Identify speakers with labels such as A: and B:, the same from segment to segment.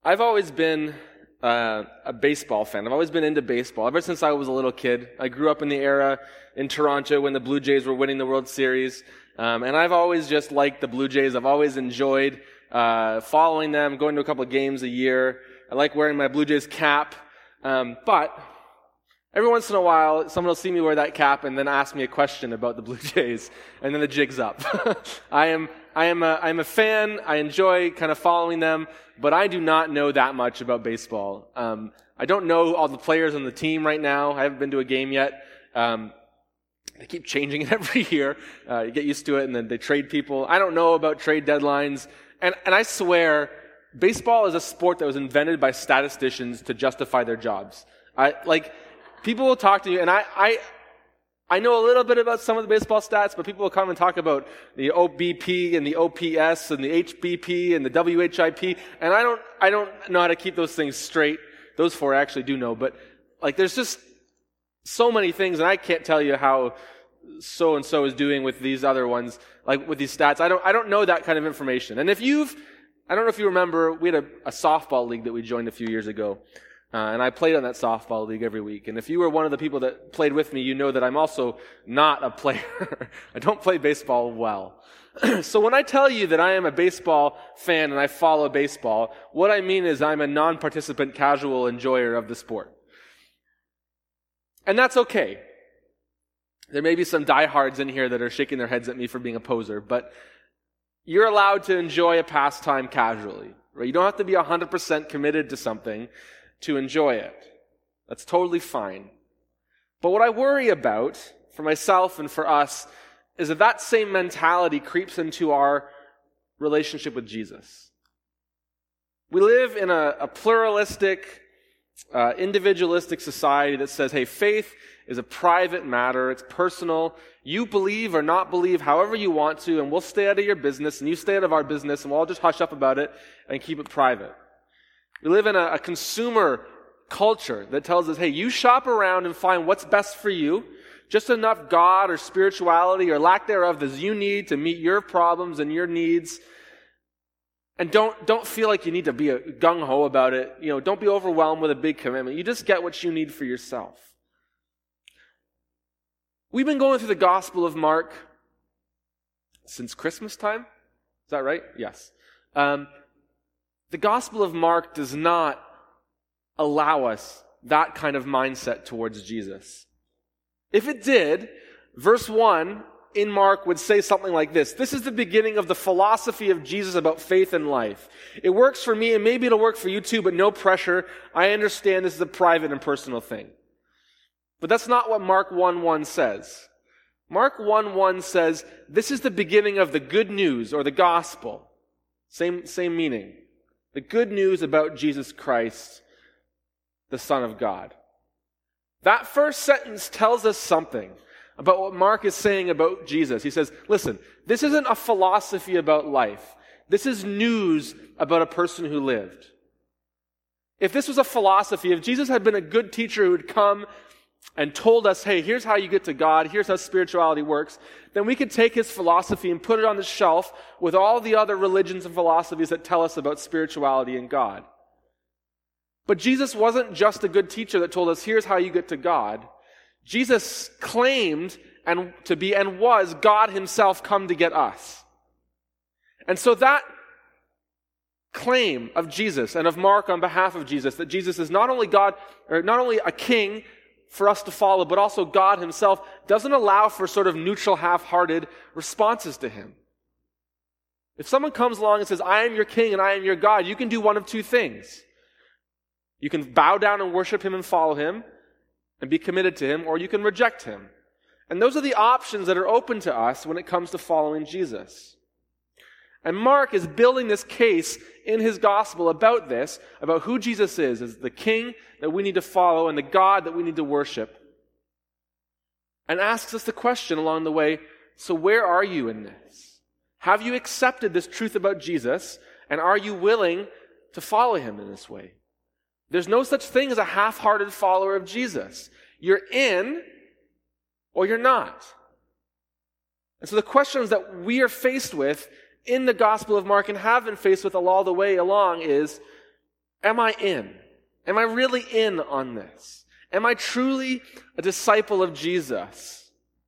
A: I've always been a baseball fan. I've always been into baseball ever since I was a little kid. I grew up in the era in Toronto when the Blue Jays were winning the World Series. And I've always just liked the Blue Jays. I've always enjoyed following them, going to a couple of games a year. I like wearing my Blue Jays cap. But every once in a while, someone will see me wear that cap and then ask me a question about the Blue Jays, and then the jig's up. I am a fan. I enjoy kind of following them, but I do not know that much about baseball. I don't know all the players on the team right now. I haven't been to a game yet. They keep changing it every year. You get used to it, and then they trade people. I don't know about trade deadlines, and I swear, baseball is a sport that was invented by statisticians to justify their jobs. People will talk to you, and I know a little bit about some of the baseball stats, but people will come and talk about the OBP and the OPS and the HBP and the WHIP, and I don't know how to keep those things straight. Those four I actually do know, but there's just so many things, and I can't tell you how so and so is doing with these other ones, with these stats. I don't know that kind of information. And I don't know if you remember, we had a softball league that we joined a few years ago. And I played on that softball league every week. And if you were one of the people that played with me, you know that I'm also not a player. I don't play baseball well. So when I tell you that I am a baseball fan and I follow baseball, what I mean is I'm a non-participant casual enjoyer of the sport. And that's okay. There may be some diehards in here that are shaking their heads at me for being a poser, but you're allowed to enjoy a pastime casually, right? You don't have to be 100% committed to something to enjoy it. That's totally fine. But what I worry about for myself and for us is that same mentality creeps into our relationship with Jesus. We live in a pluralistic, individualistic society that says, hey, faith is a private matter. It's personal. You believe or not believe however you want to, and we'll stay out of your business, and you stay out of our business, and we'll all just hush up about it and keep it private. We live in a consumer culture that tells us, hey, you shop around and find what's best for you, just enough God or spirituality or lack thereof as you need to meet your problems and your needs. And don't feel like you need to be gung-ho about it. Don't be overwhelmed with a big commitment. You just get what you need for yourself. We've been going through the Gospel of Mark since Christmas time. Is that right? Yes. The Gospel of Mark does not allow us that kind of mindset towards Jesus. If it did, verse 1 in Mark would say something like this: this is the beginning of the philosophy of Jesus about faith and life. It works for me, and maybe it'll work for you too, but no pressure. I understand this is a private and personal thing. But that's not what Mark 1:1 says. Mark 1:1 says, this is the beginning of the good news, or the gospel. Same meaning. The good news about Jesus Christ, the Son of God. That first sentence tells us something about what Mark is saying about Jesus. He says, listen, this isn't a philosophy about life. This is news about a person who lived. If this was a philosophy, if Jesus had been a good teacher who had come and told us, hey, here's how you get to God, here's how spirituality works, then we could take his philosophy and put it on the shelf with all the other religions and philosophies that tell us about spirituality and God. But Jesus wasn't just a good teacher that told us, here's how you get to God. Jesus claimed to be and was God himself come to get us. And so that claim of Jesus and of Mark on behalf of Jesus, that Jesus is not only God, or not only a king for us to follow, but also God himself, doesn't allow for sort of neutral, half-hearted responses to him. If someone comes along and says, I am your king and I am your God, you can do one of two things. You can bow down and worship him and follow him and be committed to him, or you can reject him. And those are the options that are open to us when it comes to following Jesus. And Mark is building this case in his gospel about this, about who Jesus is as the king that we need to follow and the God that we need to worship. And asks us the question along the way, so where are you in this? Have you accepted this truth about Jesus, and are you willing to follow him in this way? There's no such thing as a half-hearted follower of Jesus. You're in or you're not. And so the questions that we are faced with in the Gospel of Mark and have been faced with all the way along is, Am I in? Am I really in on this? Am I truly a disciple of Jesus?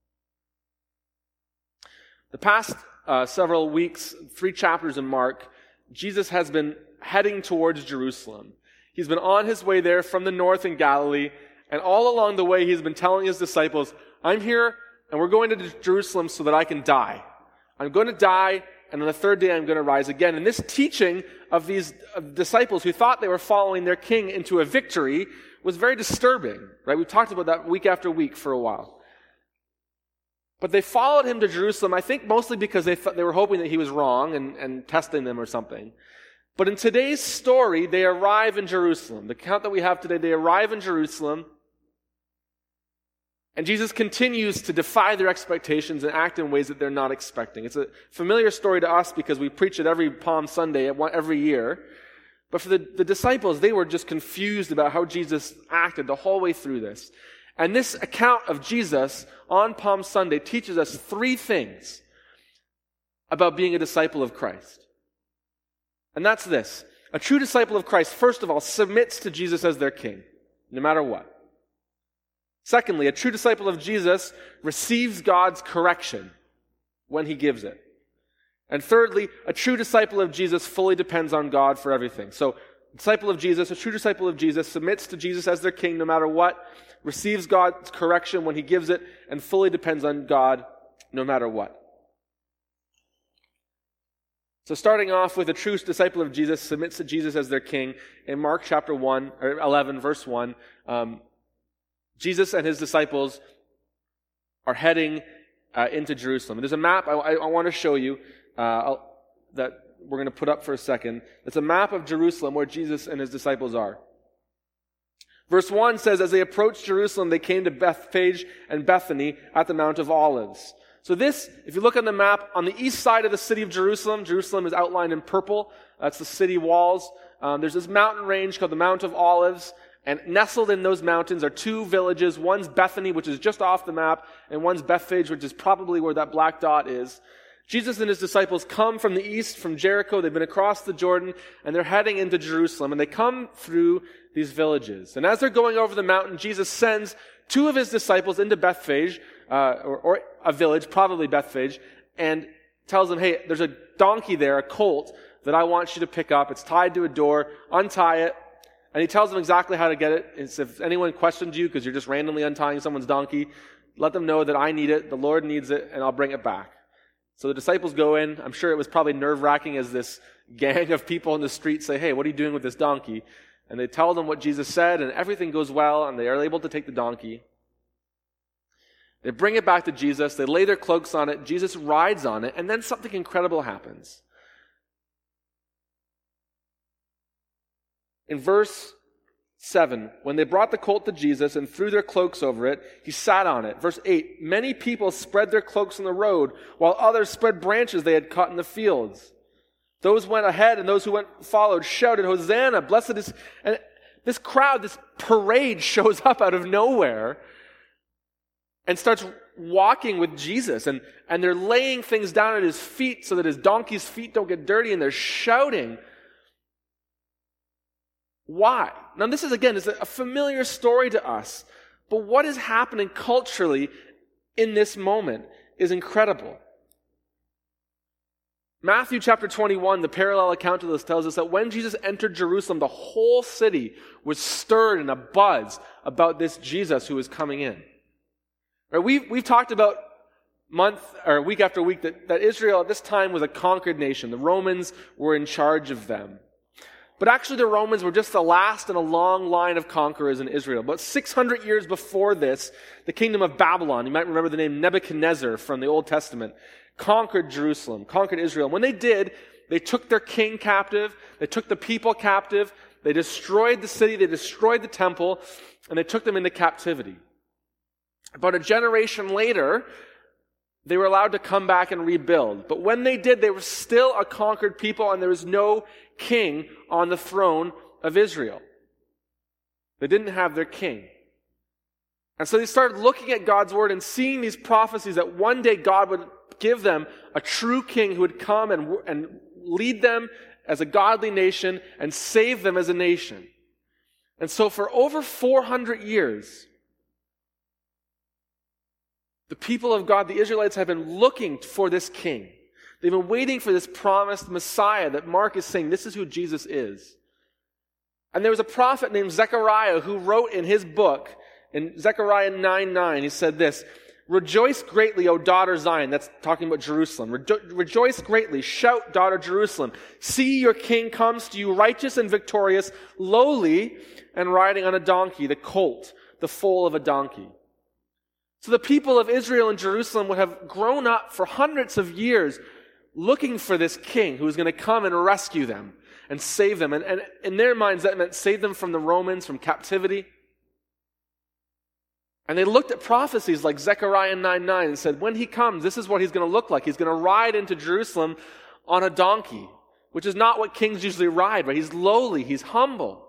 A: The past several weeks, 3 chapters in Mark, Jesus has been heading towards Jerusalem. He's been on his way there from the north in Galilee, and all along the way he's been telling his disciples, I'm here and we're going to Jerusalem so that I can die. I'm going to die, and on the 3rd day I'm going to rise again. And this teaching of these disciples who thought they were following their king into a victory was very disturbing, right? We've talked about that week after week for a while. But they followed him to Jerusalem, I think mostly because they were hoping that he was wrong and testing them or something. But in today's story, they arrive in Jerusalem. The account that we have today, they arrive in Jerusalem, and Jesus continues to defy their expectations and act in ways that they're not expecting. It's a familiar story to us because we preach it every Palm Sunday, every year. But for the disciples, they were just confused about how Jesus acted the whole way through this. And this account of Jesus on Palm Sunday teaches us 3 things about being a disciple of Christ. And that's this. A true disciple of Christ, first of all, submits to Jesus as their king, no matter what. Secondly, a true disciple of Jesus receives God's correction when he gives it. And thirdly, a true disciple of Jesus fully depends on God for everything. So, a true disciple of Jesus submits to Jesus as their king no matter what, receives God's correction when he gives it, and fully depends on God no matter what. So starting off with a true disciple of Jesus submits to Jesus as their king, in Mark chapter 11, verse 1, Jesus and his disciples are heading into Jerusalem. There's a map I want to show you that we're going to put up for a second. It's a map of Jerusalem where Jesus and his disciples are. Verse 1 says, as they approached Jerusalem, they came to Bethphage and Bethany at the Mount of Olives. So this, if you look on the map, on the east side of the city of Jerusalem, Jerusalem is outlined in purple. That's the city walls. There's this mountain range called the Mount of Olives. And nestled in those mountains are 2 villages. One's Bethany, which is just off the map, and one's Bethphage, which is probably where that black dot is. Jesus and his disciples come from the east, from Jericho. They've been across the Jordan, and they're heading into Jerusalem. And they come through these villages. And as they're going over the mountain, Jesus sends 2 of his disciples into Bethphage, or a village, probably Bethphage, and tells them, hey, there's a donkey there, a colt, that I want you to pick up. It's tied to a door. Untie it. And he tells them exactly how to get it. It's if anyone questions you because you're just randomly untying someone's donkey, let them know that I need it, the Lord needs it, and I'll bring it back. So the disciples go in. I'm sure it was probably nerve-wracking as this gang of people in the street say, hey, what are you doing with this donkey? And they tell them what Jesus said, and everything goes well, and they are able to take the donkey. They bring it back to Jesus. They lay their cloaks on it. Jesus rides on it, and then something incredible happens. In verse 7, when they brought the colt to Jesus and threw their cloaks over it, he sat on it. Verse 8, many people spread their cloaks on the road, while others spread branches they had cut in the fields. Those went ahead, and those who followed shouted, Hosanna, blessed is... And this crowd, this parade shows up out of nowhere and starts walking with Jesus. And they're laying things down at his feet so that his donkey's feet don't get dirty, and they're shouting. Why? Now this is a familiar story to us, but what is happening culturally in this moment is incredible. Matthew chapter 21, the parallel account to this, tells us that when Jesus entered Jerusalem, the whole city was stirred in a buzz about this Jesus who was coming in. Right? We've talked about week after week that Israel at this time was a conquered nation. The Romans were in charge of them. But actually the Romans were just the last in a long line of conquerors in Israel. About 600 years before this, the kingdom of Babylon, you might remember the name Nebuchadnezzar from the Old Testament, conquered Jerusalem, conquered Israel. When they did, they took their king captive, they took the people captive, they destroyed the city, they destroyed the temple, and they took them into captivity. About a generation later, they were allowed to come back and rebuild. But when they did, they were still a conquered people, and there was no king on the throne of Israel. They didn't have their king. And so they started looking at God's word and seeing these prophecies that one day God would give them a true king who would come and lead them as a godly nation and save them as a nation. And so for over 400 years, the people of God, the Israelites, have been looking for this king. They've been waiting for this promised Messiah that Mark is saying, this is who Jesus is. And there was a prophet named Zechariah who wrote in his book, in Zechariah 9:9, he said this, "Rejoice greatly, O daughter Zion." That's talking about Jerusalem. "Rejoice greatly, shout, daughter Jerusalem. See, your king comes to you, righteous and victorious, lowly, and riding on a donkey, the colt, the foal of a donkey." So the people of Israel and Jerusalem would have grown up for hundreds of years looking for this king who was going to come and rescue them and save them. And in their minds, that meant save them from the Romans, from captivity. And they looked at prophecies like Zechariah 9:9 and said, when he comes, this is what he's going to look like. He's going to ride into Jerusalem on a donkey, which is not what kings usually ride, right? He's lowly, he's humble.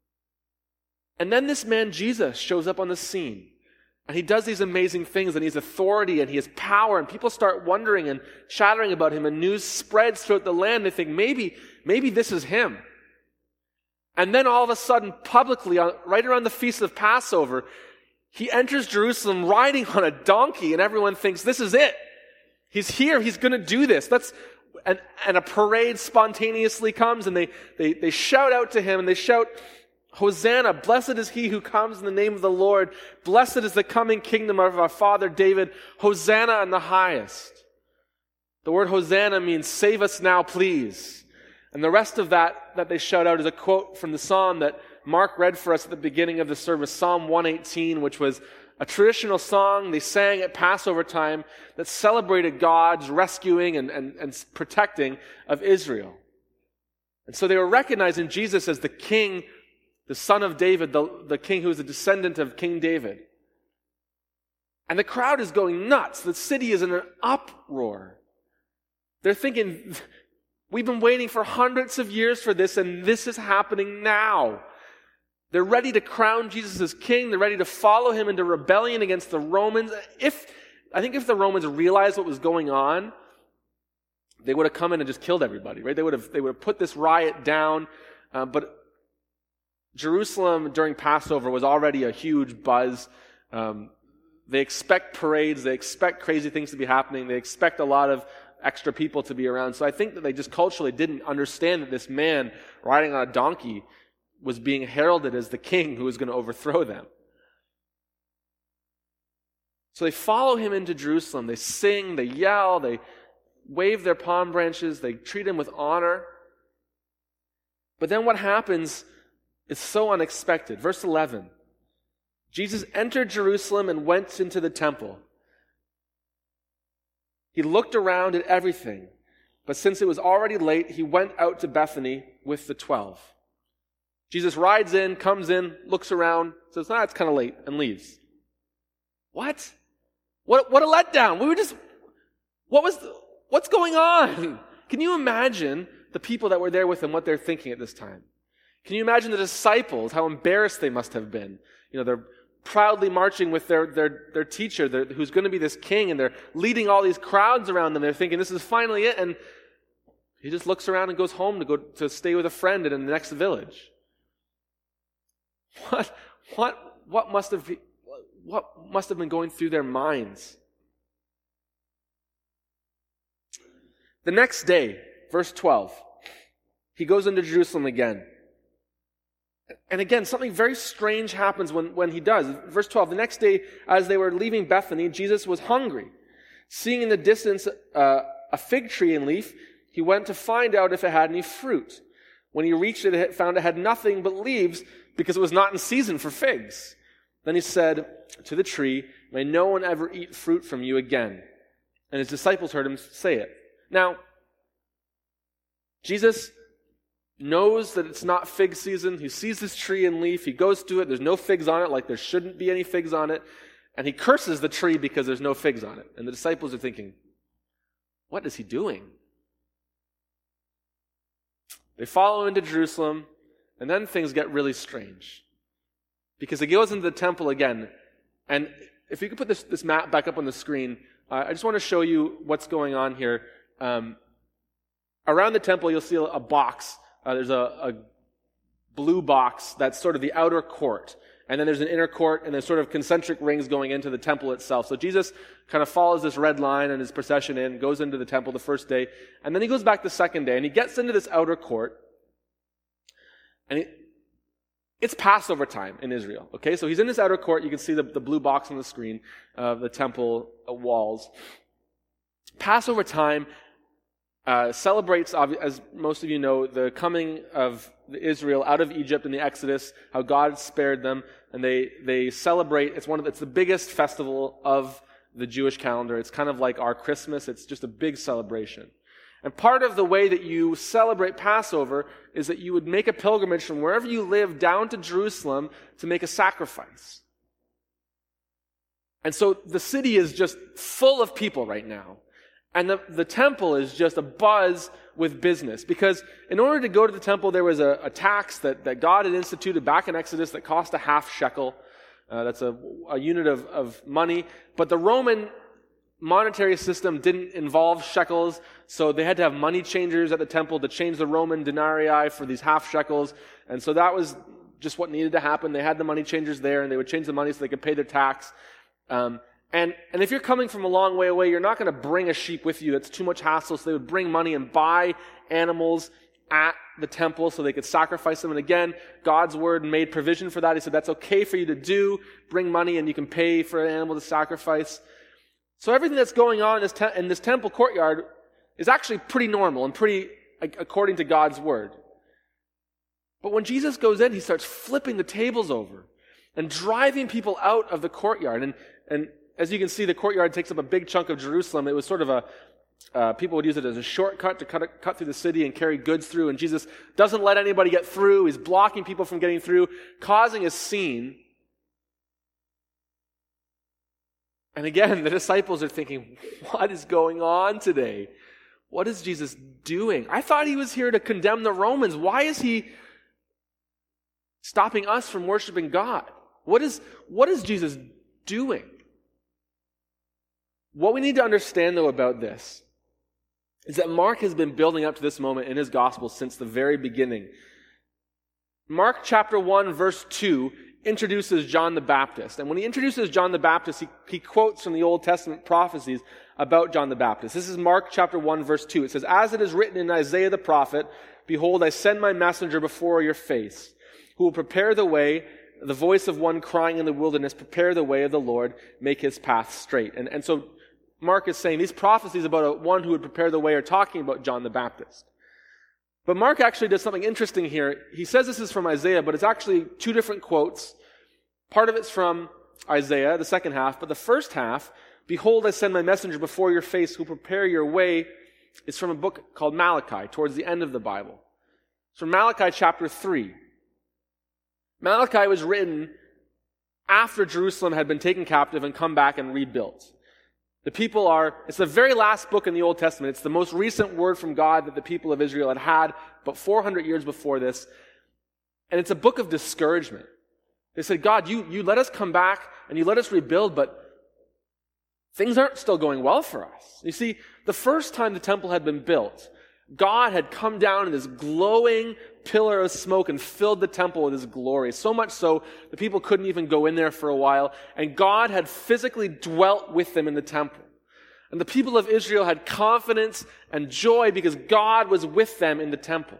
A: And then this man Jesus shows up on the scene. And he does these amazing things, and he has authority, and he has power, and people start wondering and chattering about him, and news spreads throughout the land. They think, maybe this is him. And then all of a sudden, publicly, right around the Feast of Passover, he enters Jerusalem riding on a donkey, and everyone thinks, this is it. He's here, he's going to do this. And a parade spontaneously comes, and they shout out to him, and they shout, "Hosanna, blessed is he who comes in the name of the Lord. Blessed is the coming kingdom of our father David. Hosanna in the highest." The word Hosanna means save us now, please. And the rest of that they shout out is a quote from the psalm that Mark read for us at the beginning of the service, Psalm 118, which was a traditional song they sang at Passover time that celebrated God's rescuing and protecting of Israel. And so they were recognizing Jesus as the king, the son of David, the king who is a descendant of King David. And the crowd is going nuts. The city is in an uproar. They're thinking, we've been waiting for hundreds of years for this, and this is happening now. They're ready to crown Jesus as king. They're ready to follow him into rebellion against the Romans. I think if the Romans realized what was going on, they would have come in and just killed everybody, right? They would have put this riot down, but Jerusalem during Passover was already a huge buzz. They expect parades. They expect crazy things to be happening. They expect a lot of extra people to be around. So I think that they just culturally didn't understand that this man riding on a donkey was being heralded as the king who was going to overthrow them. So they follow him into Jerusalem. They sing, they yell, they wave their palm branches, they treat him with honor. But then what happens is so unexpected. Verse 11. Jesus entered Jerusalem and went into the temple. He looked around at everything, but since it was already late, he went out to Bethany with the 12. Jesus rides in, comes in, looks around, says, it's kind of late, and leaves. What? What a letdown. What's going on? Can you imagine the people that were there with him, what they're thinking at this time? Can you imagine the disciples, how embarrassed they must have been? They're proudly marching with their teacher, who's going to be this king, and they're leading all these crowds around them. They're thinking, this is finally it, and he just looks around and goes home to stay with a friend in the next village. What must have been going through their minds? The next day, verse 12, he goes into Jerusalem again. And again, something very strange happens when he does. Verse 12, the next day, as they were leaving Bethany, Jesus was hungry. Seeing in the distance a fig tree in leaf, he went to find out if it had any fruit. When he reached it, he found it had nothing but leaves, because it was not in season for figs. Then he said to the tree, "May no one ever eat fruit from you again." And his disciples heard him say it. Now, Jesus knows that it's not fig season. He sees this tree in leaf. He goes to it. There's no figs on it, like there shouldn't be any figs on it. And he curses the tree because there's no figs on it. And the disciples are thinking, what is he doing? They follow into Jerusalem, and then things get really strange. Because he goes into the temple again. And if you could put this map back up on the screen, I just want to show you what's going on here. Around the temple, you'll see a box. There's a blue box that's sort of the outer court. And then there's an inner court, and there's sort of concentric rings going into the temple itself. So Jesus kind of follows this red line and his procession in, goes into the temple the first day, and then he goes back the second day, and he gets into this outer court, and it's Passover time in Israel. Okay, so he's in this outer court. You can see the blue box on the screen of the temple walls. Passover time celebrates, as most of you know, the coming of Israel out of Egypt in the Exodus, how God spared them, and they celebrate. It's the biggest festival of the Jewish calendar. It's kind of like our Christmas. It's just a big celebration. And part of the way that you celebrate Passover is that you would make a pilgrimage from wherever you live down to Jerusalem to make a sacrifice. And so the city is just full of people right now. And the temple is just abuzz with business. Because in order to go to the temple, there was a tax that God had instituted back in Exodus that cost a half shekel. That's a unit of money. But the Roman monetary system didn't involve shekels, so they had to have money changers at the temple to change the Roman denarii for these half shekels. And so that was just what needed to happen. They had the money changers there, and they would change the money so they could pay their tax. And if you're coming from a long way away, you're not going to bring a sheep with you. It's too much hassle. So they would bring money and buy animals at the temple so they could sacrifice them. And again, God's word made provision for that. He said, that's okay for you to do. Bring money and you can pay for an animal to sacrifice. So everything that's going on in this temple courtyard is actually pretty normal and pretty according to God's word. But when Jesus goes in, he starts flipping the tables over and driving people out of the courtyard. And as you can see, the courtyard takes up a big chunk of Jerusalem. It was sort of people would use it as a shortcut to cut through the city and carry goods through. And Jesus doesn't let anybody get through. He's blocking people from getting through, causing a scene. And again, the disciples are thinking, what is going on today? What is Jesus doing? I thought he was here to condemn the Romans. Why is he stopping us from worshiping God? What is Jesus doing? What we need to understand, though, about this is that Mark has been building up to this moment in his gospel since the very beginning. Mark chapter 1, verse 2 introduces John the Baptist. And when he introduces John the Baptist, he quotes from the Old Testament prophecies about John the Baptist. This is Mark chapter 1, verse 2. It says, "As it is written in Isaiah the prophet, behold, I send my messenger before your face, who will prepare the way, the voice of one crying in the wilderness, prepare the way of the Lord, make his path straight." And so Mark is saying these prophecies about one who would prepare the way are talking about John the Baptist. But Mark actually does something interesting here. He says this is from Isaiah, but it's actually two different quotes. Part of it's from Isaiah, the second half, but the first half, "Behold, I send my messenger before your face who will prepare your way," is from a book called Malachi, towards the end of the Bible. It's from Malachi chapter 3. Malachi was written after Jerusalem had been taken captive and come back and rebuilt. It's the very last book in the Old Testament. It's the most recent word from God that the people of Israel had about 400 years before this. And it's a book of discouragement. They said, God, you let us come back and you let us rebuild, but things aren't still going well for us. You see, the first time the temple had been built, God had come down in this glowing pillar of smoke and filled the temple with his glory. So much so, the people couldn't even go in there for a while. And God had physically dwelt with them in the temple. And the people of Israel had confidence and joy because God was with them in the temple.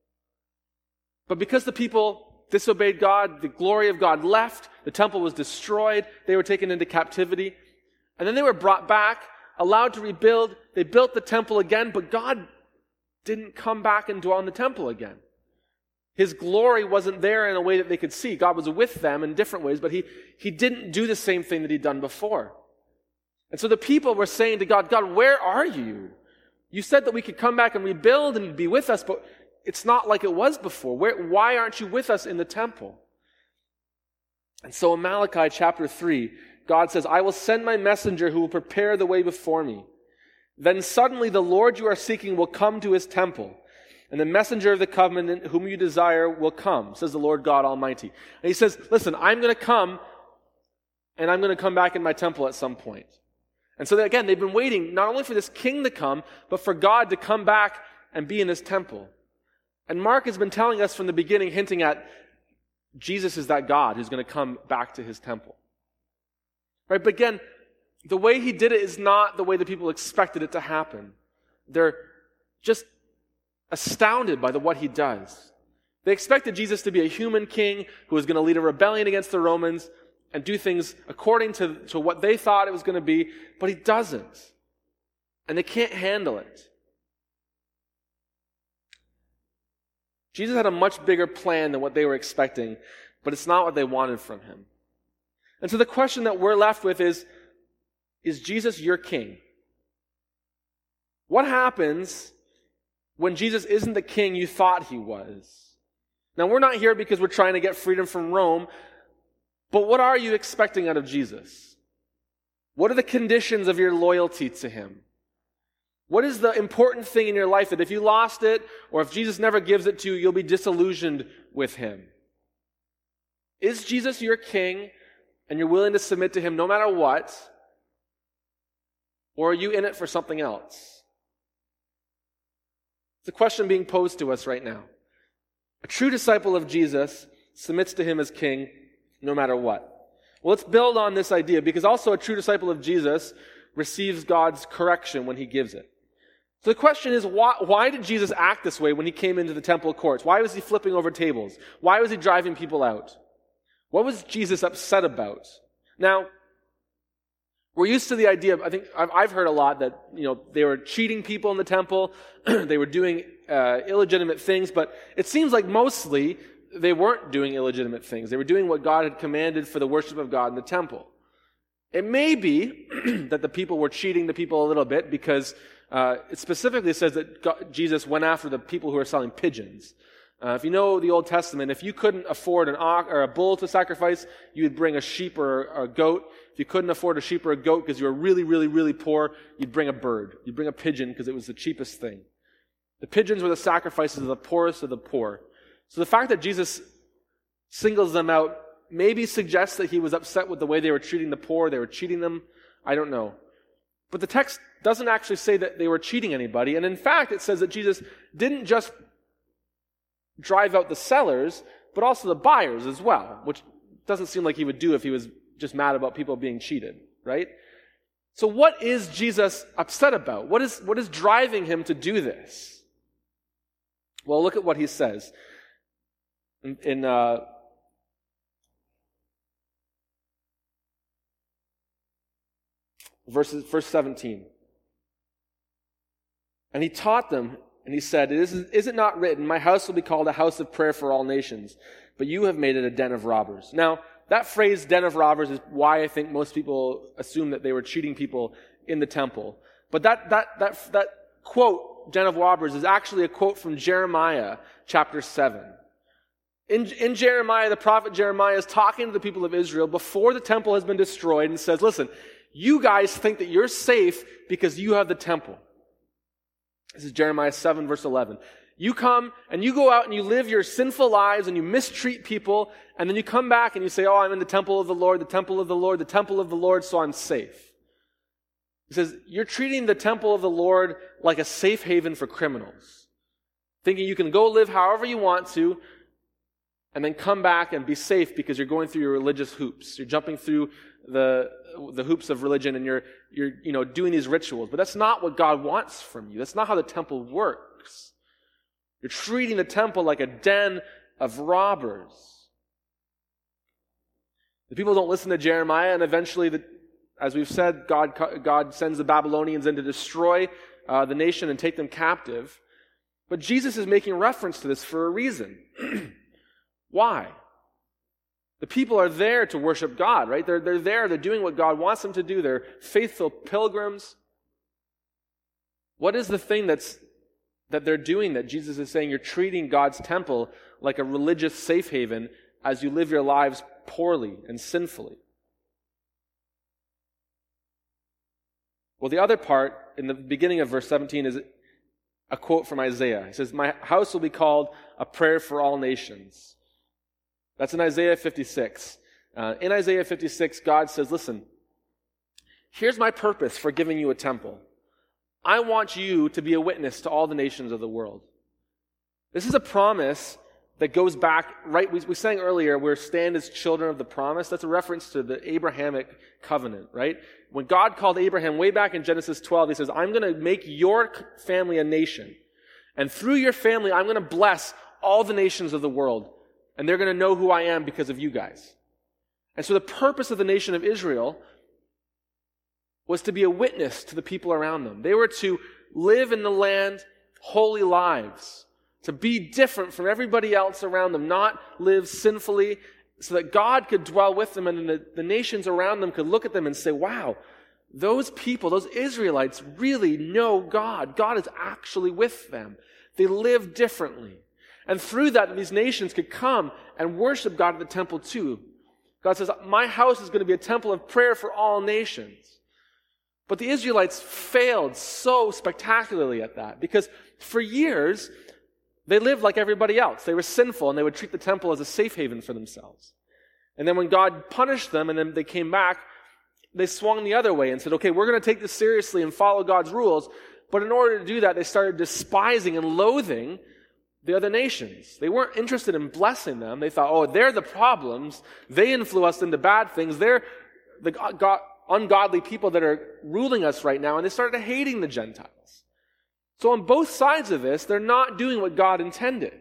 A: But because the people disobeyed God, the glory of God left, the temple was destroyed, they were taken into captivity. And then they were brought back, allowed to rebuild. They built the temple again, but God didn't come back and dwell in the temple again. His glory wasn't there in a way that they could see. God was with them in different ways, but he didn't do the same thing that he'd done before. And so the people were saying to God, God, where are you? You said that we could come back and rebuild and you'd be with us, but it's not like it was before. Why aren't you with us in the temple? And so in Malachi chapter 3, God says, "I will send my messenger who will prepare the way before me. Then suddenly the Lord you are seeking will come to his temple. And the messenger of the covenant whom you desire will come, says the Lord God Almighty." And he says, listen, I'm going to come, and I'm going to come back in my temple at some point. And so again, they've been waiting not only for this king to come, but for God to come back and be in his temple. And Mark has been telling us from the beginning, hinting at Jesus is that God who's going to come back to his temple. Right? But again, the way he did it is not the way the people expected it to happen. They're just astounded by what he does. They expected Jesus to be a human king who was going to lead a rebellion against the Romans and do things according to what they thought it was going to be, but he doesn't. And they can't handle it. Jesus had a much bigger plan than what they were expecting, but it's not what they wanted from him. And so the question that we're left with is Jesus your king? What happens when Jesus isn't the king you thought he was? Now, we're not here because we're trying to get freedom from Rome, but what are you expecting out of Jesus? What are the conditions of your loyalty to him? What is the important thing in your life that if you lost it, or if Jesus never gives it to you, you'll be disillusioned with him? Is Jesus your king, and you're willing to submit to him no matter what? Or are you in it for something else? It's a question being posed to us right now. A true disciple of Jesus submits to him as king no matter what. Well, let's build on this idea, because also a true disciple of Jesus receives God's correction when he gives it. So the question is, why did Jesus act this way when he came into the temple courts? Why was he flipping over tables? Why was he driving people out? What was Jesus upset about? Now, we're used to the idea of, I think I've heard a lot that, they were cheating people in the temple, they were doing illegitimate things, but it seems like mostly they weren't doing illegitimate things. They were doing what God had commanded for the worship of God in the temple. It may be that the people were cheating the people a little bit because it specifically says that Jesus went after the people who were selling pigeons. If you know the Old Testament, if you couldn't afford an ox or a bull to sacrifice, you would bring a sheep or a goat. If you couldn't afford a sheep or a goat because you were really, really, really poor, you'd bring a bird. You'd bring a pigeon because it was the cheapest thing. The pigeons were the sacrifices of the poorest of the poor. So the fact that Jesus singles them out maybe suggests that he was upset with the way they were treating the poor, they were cheating them. I don't know. But the text doesn't actually say that they were cheating anybody. And in fact, it says that Jesus didn't just drive out the sellers, but also the buyers as well, which doesn't seem like he would do if he was just mad about people being cheated, right? So what is Jesus upset about? What is driving him to do this? Well, look at what he says. In verse 17. And he taught them, and he said, Is it not written, my house will be called a house of prayer for all nations, but you have made it a den of robbers. Now, that phrase, den of robbers, is why I think most people assume that they were cheating people in the temple. But that quote, den of robbers, is actually a quote from Jeremiah chapter 7. In Jeremiah, the prophet Jeremiah is talking to the people of Israel before the temple has been destroyed and says, listen, you guys think that you're safe because you have the temple. This is Jeremiah 7, verse 11. You come and you go out and you live your sinful lives and you mistreat people, and then you come back and you say, I'm in the temple of the Lord, the temple of the Lord, the temple of the Lord, so I'm safe. He says, you're treating the temple of the Lord like a safe haven for criminals, thinking you can go live however you want to, and then come back and be safe because you're going through your religious hoops. You're jumping through the hoops of religion and you're doing these rituals. But that's not what God wants from you. That's not how the temple works. You're treating the temple like a den of robbers. The people don't listen to Jeremiah, and eventually, as we've said, God sends the Babylonians in to destroy the nation and take them captive. But Jesus is making reference to this for a reason. Why? The people are there to worship God, right? They're there, they're doing what God wants them to do. They're faithful pilgrims. What is the thing that they're doing that Jesus is saying you're treating God's temple like a religious safe haven as you live your lives poorly and sinfully? Well, the other part in the beginning of verse 17 is a quote from Isaiah. He says, my house will be called a prayer for all nations. That's in Isaiah 56. In Isaiah 56, God says, listen, here's my purpose for giving you a temple. I want you to be a witness to all the nations of the world. This is a promise that goes back, right? We sang earlier, we're stand as children of the promise. That's a reference to the Abrahamic covenant, right? When God called Abraham way back in Genesis 12, he says, I'm going to make your family a nation. And through your family, I'm going to bless all the nations of the world. And they're going to know who I am because of you guys. And so the purpose of the nation of Israel was to be a witness to the people around them. They were to live in the land holy lives, to be different from everybody else around them, not live sinfully, so that God could dwell with them and the nations around them could look at them and say, wow, those people, those Israelites really know God. God is actually with them. They live differently. And through that, these nations could come and worship God at the temple too. God says, my house is going to be a temple of prayer for all nations. But the Israelites failed so spectacularly at that because for years, they lived like everybody else. They were sinful and they would treat the temple as a safe haven for themselves. And then when God punished them and then they came back, they swung the other way and said, okay, we're going to take this seriously and follow God's rules. But in order to do that, they started despising and loathing the other nations. They weren't interested in blessing them. They thought, oh, they're the problems. They influence us into bad things. They're the ungodly people that are ruling us right now. And they started hating the Gentiles. So on both sides of this, they're not doing what God intended.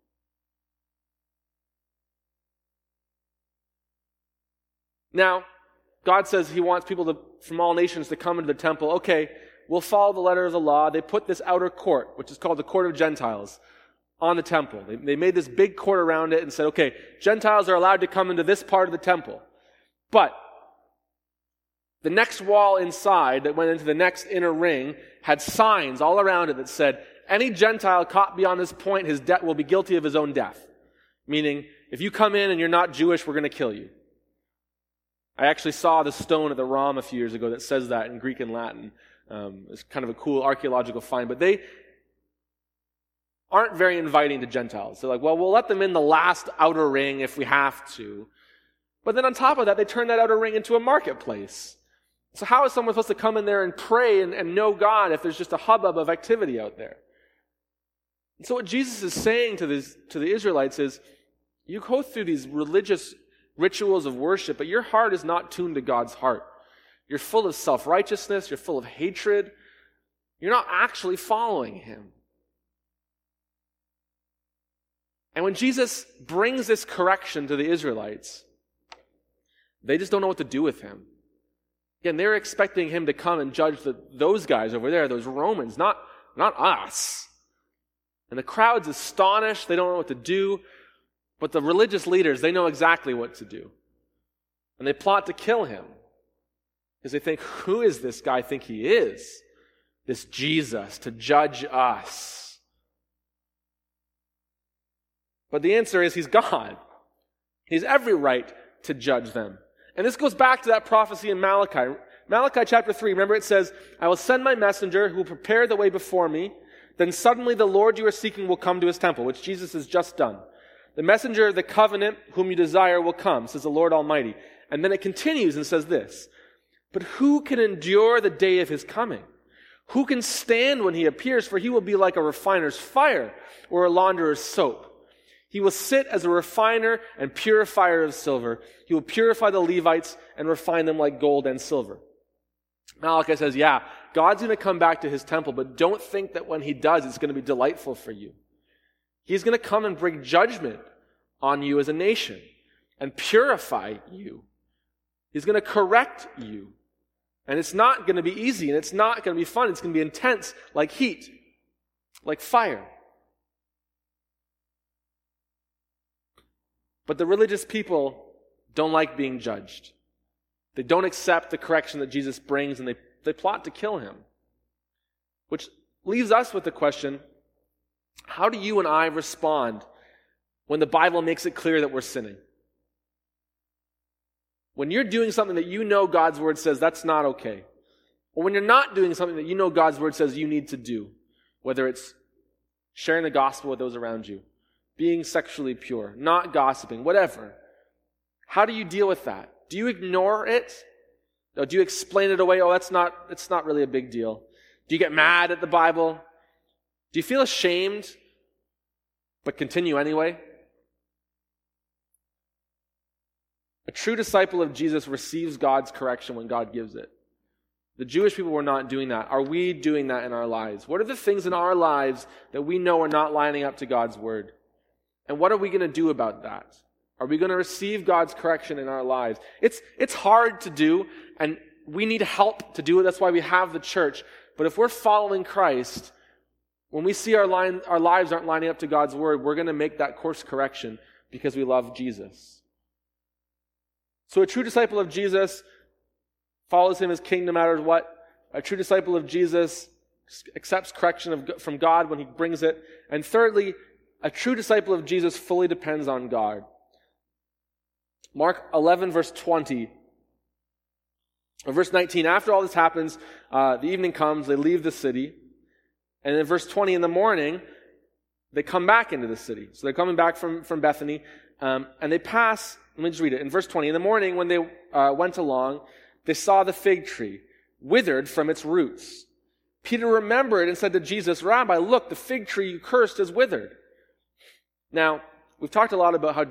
A: Now, God says he wants people from all nations to come into the temple. Okay, we'll follow the letter of the law. They put this outer court, which is called the court of Gentiles, on the temple. They made this big court around it and said, okay, Gentiles are allowed to come into this part of the temple. But the next wall inside that went into the next inner ring had signs all around it that said, any Gentile caught beyond this point, his debt will be guilty of his own death. Meaning, if you come in and you're not Jewish, we're going to kill you. I actually saw the stone at the ROM a few years ago that says that in Greek and Latin. It's kind of a cool archaeological find. But they aren't very inviting to Gentiles. They're like, well, we'll let them in the last outer ring if we have to. But then on top of that, they turn that outer ring into a marketplace. So how is someone supposed to come in there and pray and know God if there's just a hubbub of activity out there? And so what Jesus is saying to the Israelites is, you go through these religious rituals of worship, but your heart is not tuned to God's heart. You're full of self-righteousness. You're full of hatred. You're not actually following him. And when Jesus brings this correction to the Israelites, they just don't know what to do with him. Again, they're expecting him to come and judge those guys over there, those Romans, not us. And the crowd's astonished. They don't know what to do. But the religious leaders, they know exactly what to do. And they plot to kill him. Because they think, who is this guy think he is? This Jesus, to judge us. But the answer is he's God. He's every right to judge them. And this goes back to that prophecy in Malachi. Malachi chapter 3, remember it says, I will send my messenger who will prepare the way before me. Then suddenly the Lord you are seeking will come to his temple, which Jesus has just done. The messenger of the covenant whom you desire will come, says the Lord Almighty. And then it continues and says this, but who can endure the day of his coming? Who can stand when he appears? For he will be like a refiner's fire or a launderer's soap. He will sit as a refiner and purifier of silver. He will purify the Levites and refine them like gold and silver. Malachi says, yeah, God's going to come back to his temple, but don't think that when he does, it's going to be delightful for you. He's going to come and bring judgment on you as a nation and purify you. He's going to correct you. And it's not going to be easy, and it's not going to be fun. It's going to be intense, like heat, like fire. But the religious people don't like being judged. They don't accept the correction that Jesus brings, and they plot to kill him. Which leaves us with the question, how do you and I respond when the Bible makes it clear that we're sinning? When you're doing something that you know God's word says that's not okay. Or when you're not doing something that you know God's word says you need to do, whether it's sharing the gospel with those around you, being sexually pure, not gossiping, whatever. How do you deal with that? Do you ignore it? Or do you explain it away? Oh, it's not really a big deal. Do you get mad at the Bible? Do you feel ashamed but continue anyway? A true disciple of Jesus receives God's correction when God gives it. The Jewish people were not doing that. Are we doing that in our lives? What are the things in our lives that we know are not lining up to God's word? And what are we going to do about that? Are we going to receive God's correction in our lives? It's hard to do, and we need help to do it. That's why we have the church. But if we're following Christ, when we see our lives aren't lining up to God's word, we're going to make that course correction because we love Jesus. So a true disciple of Jesus follows him as king no matter what. A true disciple of Jesus accepts correction from God when he brings it. And thirdly, a true disciple of Jesus fully depends on God. Mark 11, verse 20. Or verse 19, after all this happens, the evening comes, they leave the city. And in verse 20, in the morning, they come back into the city. So they're coming back from Bethany, and they pass, let me just read it. In verse 20, in the morning when they went along, they saw the fig tree, withered from its roots. Peter remembered and said to Jesus, Rabbi, look, the fig tree you cursed is withered. Now, we've talked a lot about how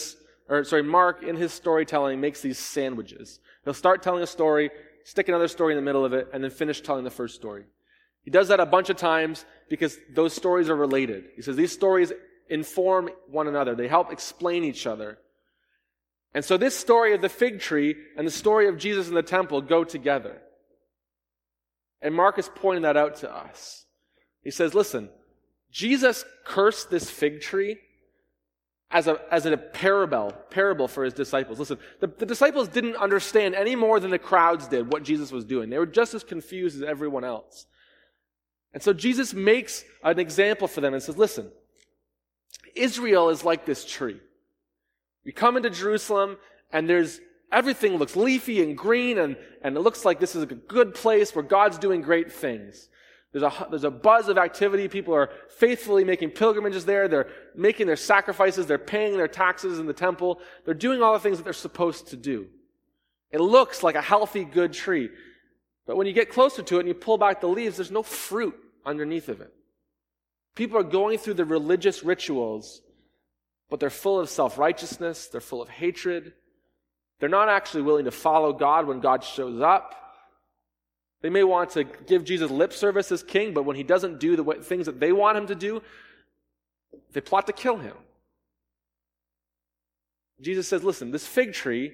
A: Mark, in his storytelling, makes these sandwiches. He'll start telling a story, stick another story in the middle of it, and then finish telling the first story. He does that a bunch of times because those stories are related. He says these stories inform one another. They help explain each other. And so this story of the fig tree and the story of Jesus in the temple go together. And Mark is pointing that out to us. He says, listen, Jesus cursed this fig tree as a parable for his disciples. Listen, the disciples didn't understand any more than the crowds did what Jesus was doing. They were just as confused as everyone else. And so Jesus makes an example for them and says, listen, Israel is like this tree. You come into Jerusalem and everything looks leafy and green and it looks like this is a good place where God's doing great things. There's a buzz of activity. People are faithfully making pilgrimages there. They're making their sacrifices. They're paying their taxes in the temple. They're doing all the things that they're supposed to do. It looks like a healthy, good tree. But when you get closer to it and you pull back the leaves, there's no fruit underneath of it. People are going through the religious rituals, but they're full of self-righteousness. They're full of hatred. They're not actually willing to follow God when God shows up. They may want to give Jesus lip service as king, but when he doesn't do the things that they want him to do, they plot to kill him. Jesus says, listen, this fig tree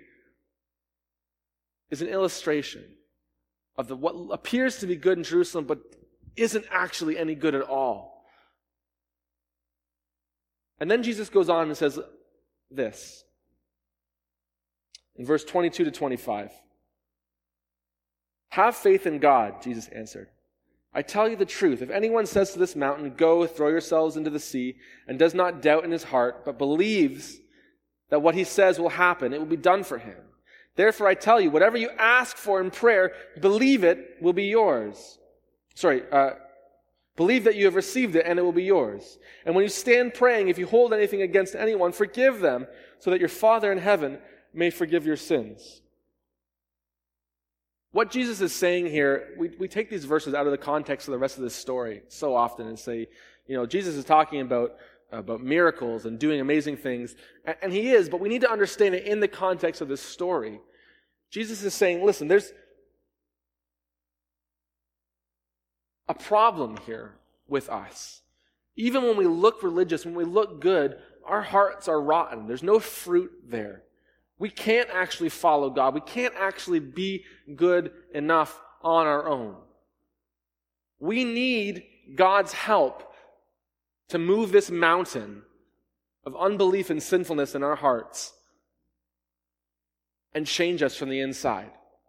A: is an illustration of what appears to be good in Jerusalem, but isn't actually any good at all. And then Jesus goes on and says this in verse 22 to 25. Have faith in God, Jesus answered. I tell you the truth. If anyone says to this mountain, go, throw yourselves into the sea, and does not doubt in his heart, but believes that what he says will happen, it will be done for him. Therefore, I tell you, whatever you ask for in prayer, believe it will be yours. Believe that you have received it, and it will be yours. And when you stand praying, if you hold anything against anyone, forgive them, so that your Father in heaven may forgive your sins. What Jesus is saying here, we take these verses out of the context of the rest of this story so often and say, Jesus is talking about miracles and doing amazing things. And he is, but we need to understand it in the context of this story. Jesus is saying, listen, there's a problem here with us. Even when we look religious, when we look good, our hearts are rotten. There's no fruit there. We can't actually follow God. We can't actually be good enough on our own. We need God's help to move this mountain of unbelief and sinfulness in our hearts and change us from the inside.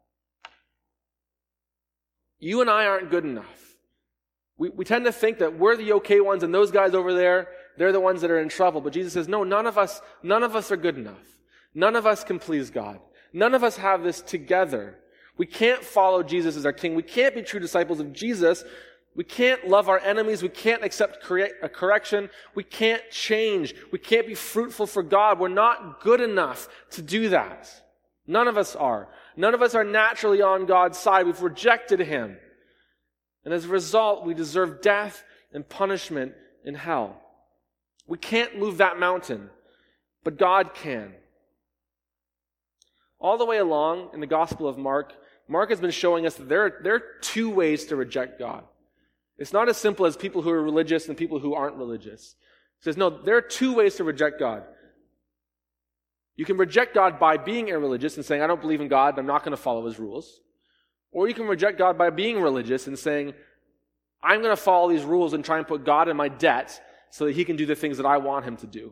A: You and I aren't good enough. We tend to think that we're the okay ones and those guys over there, they're the ones that are in trouble. But Jesus says, no, none of us are good enough. None of us can please God. None of us have this together. We can't follow Jesus as our king. We can't be true disciples of Jesus. We can't love our enemies. We can't accept a correction. We can't change. We can't be fruitful for God. We're not good enough to do that. None of us are. None of us are naturally on God's side. We've rejected him. And as a result, we deserve death and punishment in hell. We can't move that mountain, but God can. All the way along in the Gospel of Mark has been showing us that there are two ways to reject God. It's not as simple as people who are religious and people who aren't religious. He says, no, there are two ways to reject God. You can reject God by being irreligious and saying, I don't believe in God, I'm not going to follow his rules. Or you can reject God by being religious and saying, I'm going to follow these rules and try and put God in my debt so that he can do the things that I want him to do.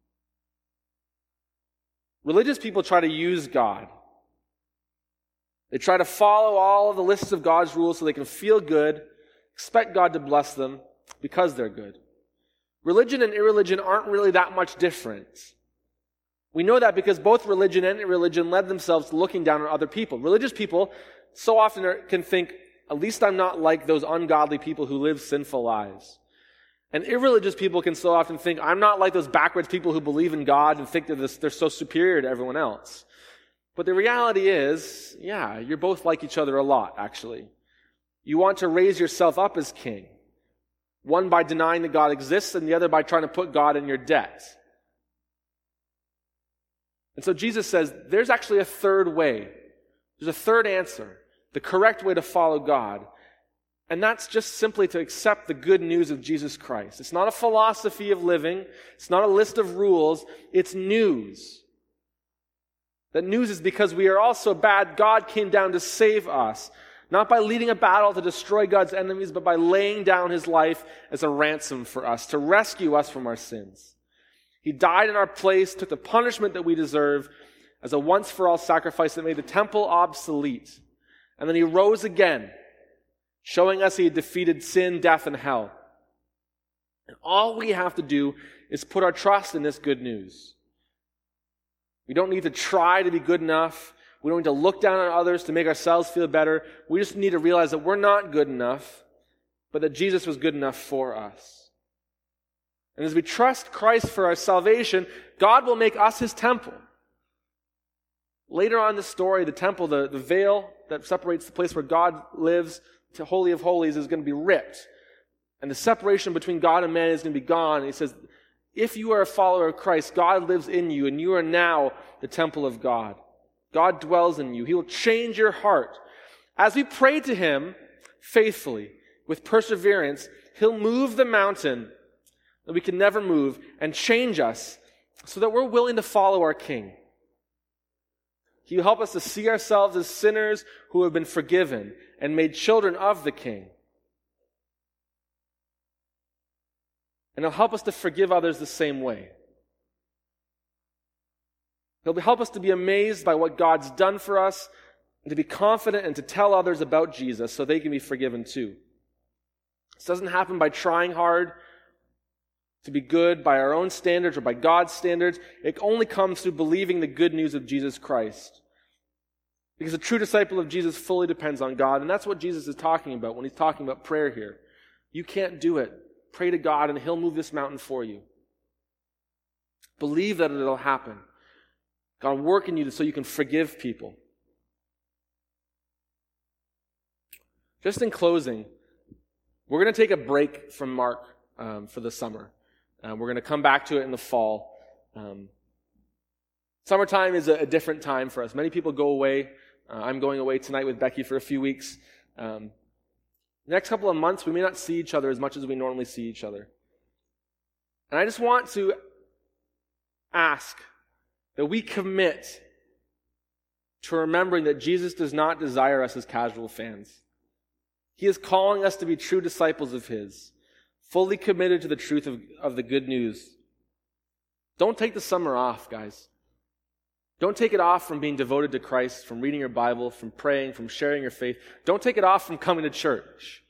A: Religious people try to use God. They try to follow all of the lists of God's rules so they can feel good, expect God to bless them because they're good. Religion and irreligion aren't really that much different. We know that because both religion and irreligion led themselves to looking down on other people. Religious people so often can think, at least I'm not like those ungodly people who live sinful lives. And irreligious people can so often think, I'm not like those backwards people who believe in God and think that they're so superior to everyone else. But the reality is, yeah, you're both like each other a lot, actually. You want to raise yourself up as king. One by denying that God exists, and the other by trying to put God in your debt. And so Jesus says, there's actually a third way. There's a third answer. The correct way to follow God. And that's just simply to accept the good news of Jesus Christ. It's not a philosophy of living. It's not a list of rules. It's news. That news is because we are all so bad, God came down to save us. Not by leading a battle to destroy God's enemies, but by laying down his life as a ransom for us, to rescue us from our sins. He died in our place, took the punishment that we deserve as a once-for-all sacrifice that made the temple obsolete. And then he rose again, showing us he had defeated sin, death, and hell. And all we have to do is put our trust in this good news. We don't need to try to be good enough. We don't need to look down on others to make ourselves feel better. We just need to realize that we're not good enough, but that Jesus was good enough for us. And as we trust Christ for our salvation, God will make us his temple. Later on in the story, the temple, the veil that separates the place where God lives to Holy of Holies is going to be ripped. And the separation between God and man is going to be gone. And he says, if you are a follower of Christ, God lives in you, and you are now the temple of God. God dwells in you. He will change your heart. As we pray to him faithfully, with perseverance, he'll move the mountain that we can never move and change us so that we're willing to follow our King. He'll help us to see ourselves as sinners who have been forgiven and made children of the King. And he'll help us to forgive others the same way. He'll help us to be amazed by what God's done for us and to be confident and to tell others about Jesus so they can be forgiven too. This doesn't happen by trying hard to be good by our own standards or by God's standards. It only comes through believing the good news of Jesus Christ. Because a true disciple of Jesus fully depends on God, and that's what Jesus is talking about when he's talking about prayer here. You can't do it. Pray to God and he'll move this mountain for you. Believe that it'll happen. God will work in you so you can forgive people. Just in closing, we're going to take a break from Mark for the summer. We're going to come back to it in the fall. Summertime is a different time for us. Many people go away. I'm going away tonight with Becky for a few weeks. The next couple of months, we may not see each other as much as we normally see each other. And I just want to ask that we commit to remembering that Jesus does not desire us as casual fans. He is calling us to be true disciples of his, fully committed to the truth of the good news. Don't take the summer off, guys. Don't take it off from being devoted to Christ, from reading your Bible, from praying, from sharing your faith. Don't take it off from coming to church.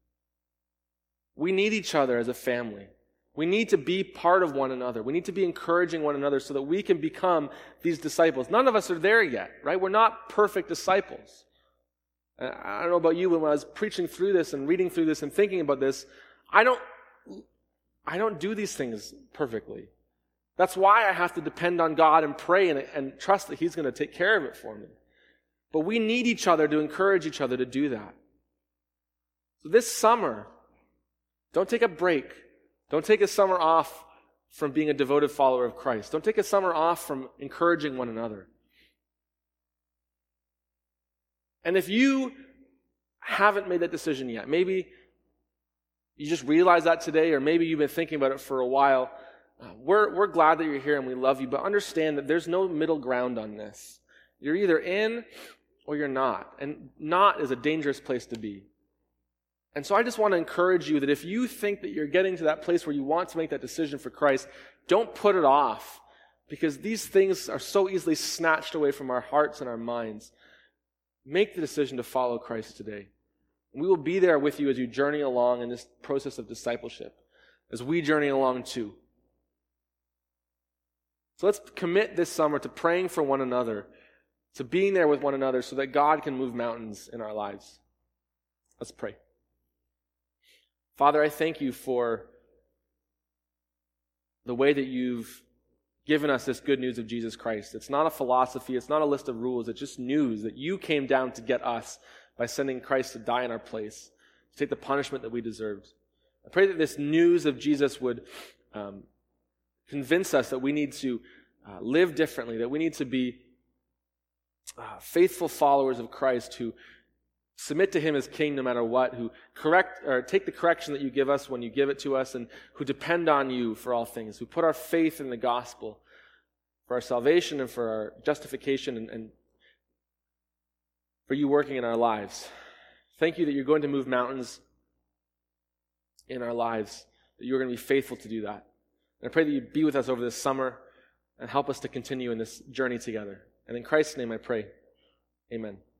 A: We need each other as a family. We need to be part of one another. We need to be encouraging one another so that we can become these disciples. None of us are there yet, right? We're not perfect disciples. I don't know about you, but when I was preaching through this and reading through this and thinking about this, I don't do these things perfectly. That's why I have to depend on God and pray and trust that he's going to take care of it for me. But we need each other to encourage each other to do that. So this summer, don't take a break. Don't take a summer off from being a devoted follower of Christ. Don't take a summer off from encouraging one another. And if you haven't made that decision yet, maybe you just realized that today, or maybe you've been thinking about it for a while, we're glad that you're here and we love you, but understand that there's no middle ground on this. You're either in or you're not. And not is a dangerous place to be. And so I just want to encourage you that if you think that you're getting to that place where you want to make that decision for Christ, don't put it off, because these things are so easily snatched away from our hearts and our minds. Make the decision to follow Christ today. And we will be there with you as you journey along in this process of discipleship, as we journey along too. So let's commit this summer to praying for one another, to being there with one another so that God can move mountains in our lives. Let's pray. Father, I thank you for the way that you've given us this good news of Jesus Christ. It's not a philosophy, it's not a list of rules, it's just news that you came down to get us by sending Christ to die in our place, to take the punishment that we deserved. I pray that this news of Jesus would convince us that we need to live differently, that we need to be faithful followers of Christ who submit to him as king no matter what, who take the correction that you give us when you give it to us, and who depend on you for all things, who put our faith in the gospel for our salvation and for our justification and for you working in our lives. Thank you that you're going to move mountains in our lives, that you're going to be faithful to do that. And I pray that you'd be with us over this summer and help us to continue in this journey together. And in Christ's name I pray, amen.